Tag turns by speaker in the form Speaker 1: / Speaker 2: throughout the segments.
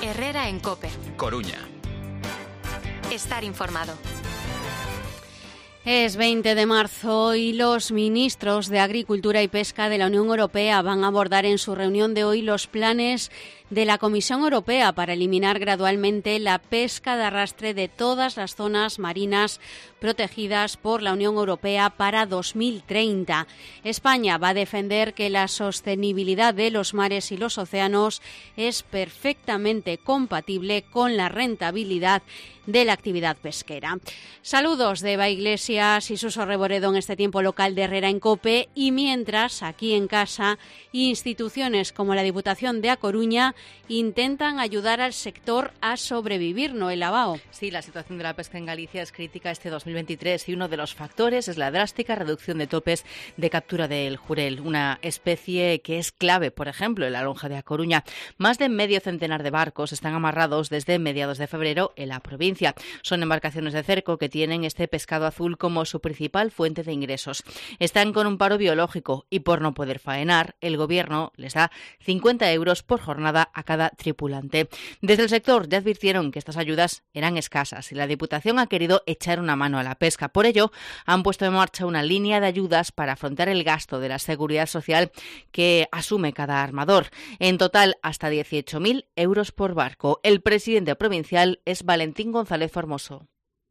Speaker 1: Herrera en COPE.
Speaker 2: Coruña.
Speaker 1: Estar informado.
Speaker 3: Es 20 de marzo y los ministros de Agricultura y Pesca de la Unión Europea van a abordar en su reunión de hoy los planes de la Comisión Europea para eliminar gradualmente la pesca de arrastre de todas las zonas marinas protegidas por la Unión Europea para 2030. España va a defender que la sostenibilidad de los mares y los océanos es perfectamente compatible con la rentabilidad de la actividad pesquera. Saludos de Eva Iglesias y Suso Reboredo en este tiempo local de Herrera en COPE, y mientras, aquí en casa, instituciones como la Diputación de A Coruña intentan ayudar al sector a sobrevivir, Noel Abao.
Speaker 4: Sí, la situación de la pesca en Galicia es crítica este 2023 y uno de los factores es la drástica reducción de topes de captura del jurel, una especie que es clave, por ejemplo, en la lonja de A Coruña. Más de medio centenar de barcos están amarrados desde mediados de febrero en la provincia. Son embarcaciones de cerco que tienen este pescado azul como su principal fuente de ingresos. Están con un paro biológico y por no poder faenar, el Gobierno les da 50 euros por jornada a cada tripulante. Desde el sector ya advirtieron que estas ayudas eran escasas y la Diputación ha querido echar una mano a la pesca. Por ello, han puesto en marcha una línea de ayudas para afrontar el gasto de la seguridad social que asume cada armador. En total, hasta 18.000 euros por barco. El presidente provincial es Valentín González Formoso.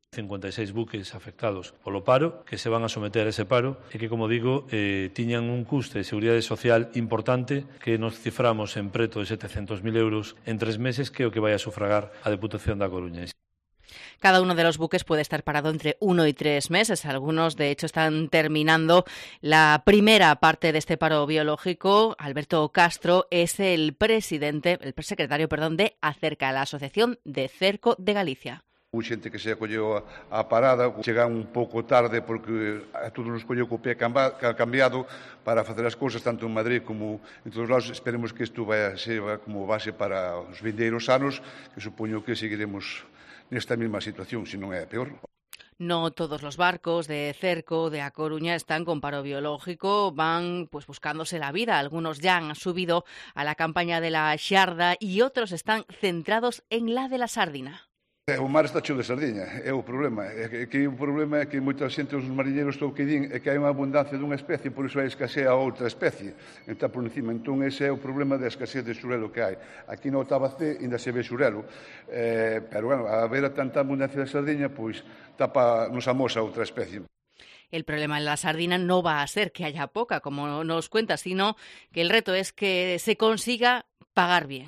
Speaker 5: 56 buques afectados polo paro, que se van a someter a ese paro e que, como digo, tiñan un custe de seguridade social importante que nos ciframos en preto de 700.000 euros en 3 meses, que é o que vai a sufragar a Deputación da Coruña.
Speaker 4: Cada uno de los buques puede estar parado entre 1 y 3 meses. Algunos, de hecho, están terminando la primera parte de este paro biológico. Alberto Castro es el secretario de Acerca, la Asociación de Cerco de Galicia.
Speaker 6: Xente que se acolleu a parada chega un pouco tarde porque a todos nos colleu co pé cambiado para facer as cousas tanto en Madrid como en todos os lados. Esperemos que isto vai ser como base para os vindeiros anos, que supoño que seguiremos nesta mesma situación, se non é peor.
Speaker 4: No todos los barcos de cerco de A Coruña están con paro biológico, van buscándose la vida. Algunos ya han subido a la campaña de la xarda y otros están centrados en la de la sardina.
Speaker 6: O mar está cheo de sardiña, é o problema. O problema é que moita xente, os mariñeiros, todo o que din é que hai unha abundancia dunha especie, por iso hai escasea a outra especie. Está por encima. Entón, ese é o problema da escasez de xurelo que hai. Aquí no Tabacé ainda se ve xurelo, pero, bueno, a ver a tanta abundancia de sardiña, pois, nos amosa outra especie.
Speaker 4: El problema en la sardina no va a ser que haya poca, como nos cuenta, sino que el reto es que se consiga pagar bien.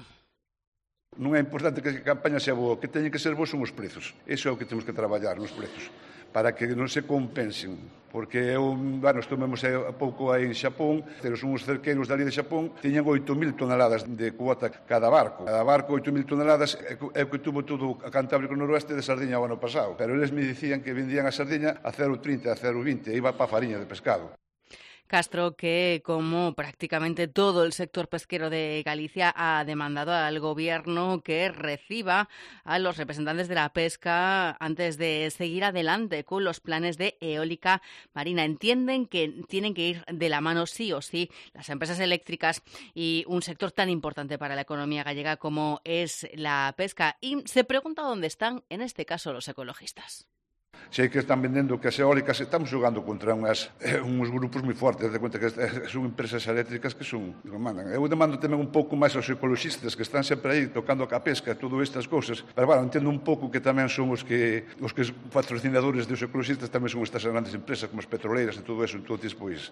Speaker 6: Non é importante que a campaña sea boa, o que teñen que ser bons son os prezos. Iso é o que temos que traballar nos prezos, para que non se compensen. Porque estivemos a pouco aí en Xapón, pero son os cerqueiros dali de Xapón, tiñan 8.000 toneladas de cuota cada barco. Cada barco 8.000 toneladas é o que tuvo todo a Cantábrico Noroeste de sardiña o ano pasado. Pero eles me dicían que vendían a sardiña a 0,30, a 0,20, e iba para a fariña de pescado.
Speaker 4: Castro, que como prácticamente todo el sector pesquero de Galicia, ha demandado al Gobierno que reciba a los representantes de la pesca antes de seguir adelante con los planes de eólica marina. Entienden que tienen que ir de la mano sí o sí las empresas eléctricas y un sector tan importante para la economía gallega como es la pesca. Y se pregunta dónde están, en este caso, los ecologistas.
Speaker 6: Sei que están vendendo que as eólicas, estamos xogando contra uns grupos moi fortes, de conta que son empresas eléctricas que mandan. Eu demando tamén un pouco máis aos ecologistas que están sempre aí tocando a pesca e todo estas cousas, pero bueno, entendo un pouco que tamén son os que patrocinadores dos ecologistas tamén son estas grandes empresas como as petroleiras e todo eso, entonces, pois...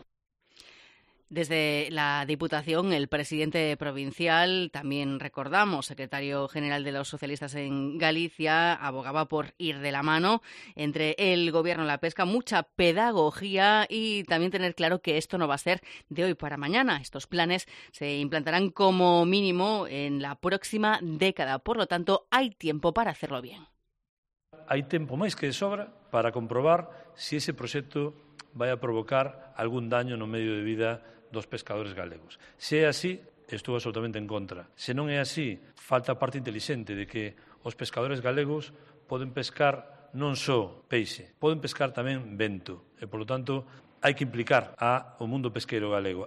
Speaker 4: Desde la Diputación, el presidente provincial, también recordamos, secretario general de los socialistas en Galicia, abogaba por ir de la mano entre el Gobierno y la pesca, mucha pedagogía y también tener claro que esto no va a ser de hoy para mañana. Estos planes se implantarán como mínimo en la próxima década, por lo tanto hay tiempo para hacerlo bien.
Speaker 5: Hai tempo máis que de sobra para comprobar se ese proxecto vai a provocar algún daño no medio de vida dos pescadores galegos. Se é así, estou absolutamente en contra. Se non é así, falta a parte intelixente de que os pescadores galegos poden pescar non só peixe, poden pescar tamén vento. E, polo tanto, hai que implicar ao mundo pesqueiro galego.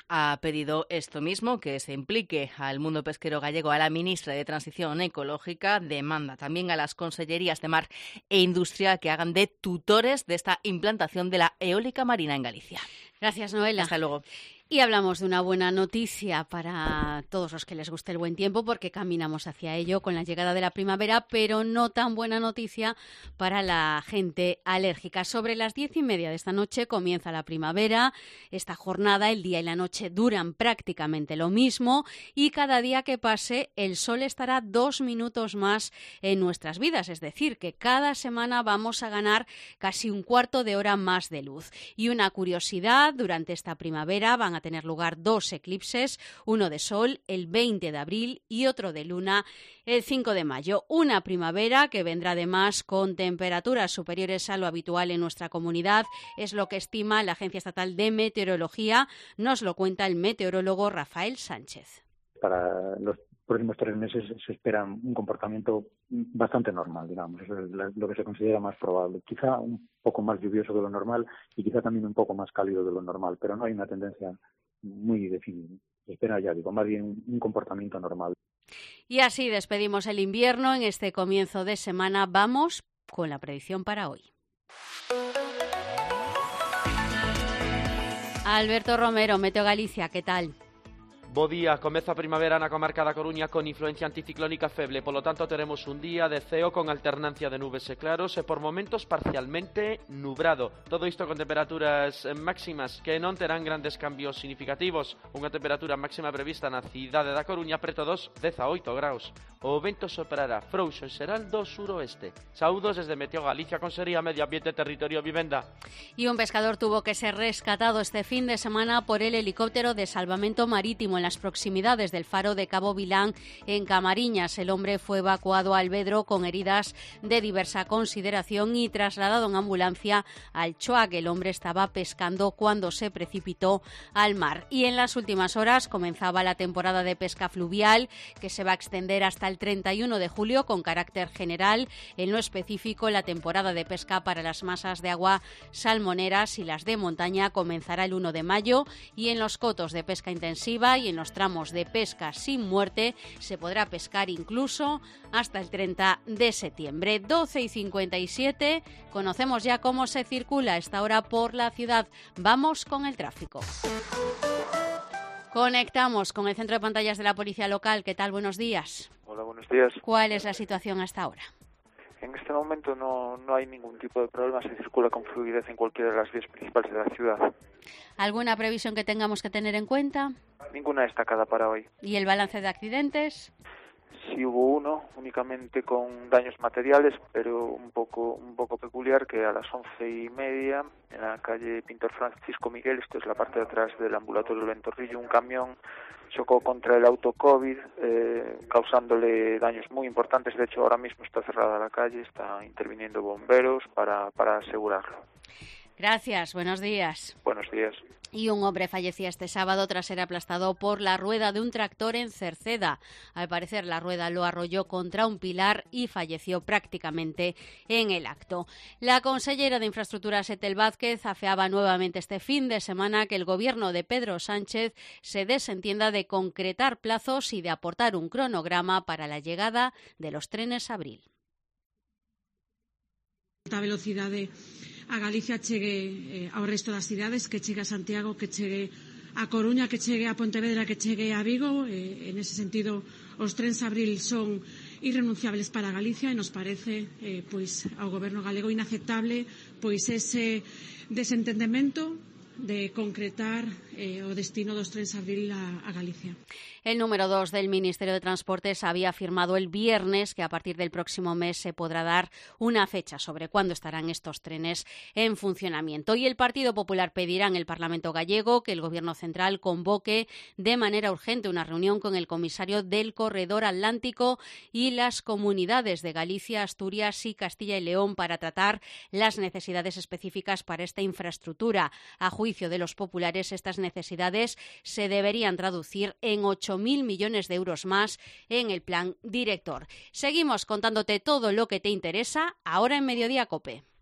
Speaker 4: ha pedido esto mismo, que se implique al mundo pesquero gallego, a la ministra de Transición Ecológica. Demanda también a las consellerías de Mar e Industria que hagan de tutores de esta implantación de la eólica marina en Galicia.
Speaker 3: Gracias, Noela.
Speaker 4: Hasta luego.
Speaker 3: Y hablamos de una buena noticia para todos los que les guste el buen tiempo, porque caminamos hacia ello con la llegada de la primavera, pero no tan buena noticia para la gente alérgica. Sobre las 10:30 de esta noche comienza la primavera. Esta jornada, el día y la noche, duran prácticamente lo mismo y cada día que pase el sol estará 2 minutos más en nuestras vidas. Es decir, que cada semana vamos a ganar casi un cuarto de hora más de luz. Y una curiosidad, durante esta primavera van a tener lugar 2 eclipses, uno de sol el 20 de abril y otro de luna el 5 de mayo. Una primavera que vendrá además con temperaturas superiores a lo habitual en nuestra comunidad, es lo que estima la Agencia Estatal de Meteorología. Nos lo cuenta el meteorólogo Rafael Sánchez.
Speaker 2: Para los próximos 3 meses se espera un comportamiento bastante normal, digamos, eso es lo que se considera más probable. Quizá un poco más lluvioso de lo normal y quizá también un poco más cálido de lo normal, pero no hay una tendencia muy definida. Se espera, ya digo, más bien un comportamiento normal.
Speaker 3: Y así despedimos el invierno en este comienzo de semana. Vamos con la predicción para hoy. Alberto Romero, Meteo Galicia, ¿qué tal?
Speaker 7: Bo día, comeza a primavera na comarca da Coruña con influencia anticiclónica feble, polo tanto teremos un día de ceo con alternancia de nubes e claros e por momentos parcialmente nubrado. Todo isto con temperaturas máximas que non terán grandes cambios significativos. Unha temperatura máxima prevista na cidade da Coruña preto dos 18 graus. O vento soprará frouxo en xeral do suroeste. Saúdos desde Meteo Galicia, Consellería Medio Ambiente, Territorio e Vivenda.
Speaker 3: Y un pescador tuvo que ser rescatado este fin de semana por el helicóptero de salvamento marítimo en las proximidades del faro de Cabo Vilán, en Camariñas. El hombre fue evacuado a Alvedro con heridas de diversa consideración y trasladado en ambulancia al Choac. El hombre estaba pescando cuando se precipitó al mar. Y en las últimas horas comenzaba la temporada de pesca fluvial, que se va a extender hasta el 31 de julio con carácter general. En lo específico, la temporada de pesca para las masas de agua salmoneras y las de montaña comenzará el 1 de mayo y en los cotos de pesca intensiva y en los tramos de pesca sin muerte se podrá pescar incluso hasta el 30 de septiembre. 12:57, conocemos ya cómo se circula a esta hora por la ciudad. Vamos con el tráfico. Conectamos con el centro de pantallas de la Policía Local. ¿Qué tal? Buenos días.
Speaker 8: Hola, buenos días.
Speaker 3: ¿Cuál es la situación hasta ahora?
Speaker 8: En este momento no hay ningún tipo de problema, se circula con fluidez en cualquiera de las vías principales de la ciudad.
Speaker 3: ¿Alguna previsión que tengamos que tener en cuenta?
Speaker 8: Ninguna destacada para hoy.
Speaker 3: ¿Y el balance de accidentes?
Speaker 8: Sí hubo uno, únicamente con daños materiales, pero un poco peculiar, que a las 11:30, en la calle Pintor Francisco Miguel, esto es la parte de atrás del ambulatorio del Ventorrillo, un camión chocó contra el auto COVID, causándole daños muy importantes. De hecho, ahora mismo está cerrada la calle, está interviniendo bomberos para asegurarlo.
Speaker 3: Gracias, buenos días.
Speaker 8: Buenos días.
Speaker 3: Y un hombre fallecía este sábado tras ser aplastado por la rueda de un tractor en Cerceda. Al parecer, la rueda lo arrolló contra un pilar y falleció prácticamente en el acto. La consellera de Infraestructuras, Etel Vázquez, afeaba nuevamente este fin de semana que el gobierno de Pedro Sánchez se desentienda de concretar plazos y de aportar un cronograma para la llegada de los trenes Abril.
Speaker 9: A velocidade a Galicia chegue ao resto das cidades, que chegue a Santiago, que chegue a Coruña, que chegue a Pontevedra, que chegue a Vigo. En ese sentido, os trens Abril son irrenunciables para Galicia e nos parece pois ao goberno galego inaceptable pois ese desentendemento de concretar o destino dos trens Abril a Galicia.
Speaker 3: El número 2 del Ministerio de Transportes había afirmado el viernes que a partir del próximo mes se podrá dar una fecha sobre cuándo estarán estos trenes en funcionamiento. Y el Partido Popular pedirá en el Parlamento gallego que el Gobierno central convoque de manera urgente una reunión con el comisario del Corredor Atlántico y las comunidades de Galicia, Asturias y Castilla y León para tratar las necesidades específicas para esta infraestructura. A juicio de los populares, estas necesidades se deberían traducir en 8.000 millones de euros más en el plan director. Seguimos contándote todo lo que te interesa ahora en Mediodía COPE.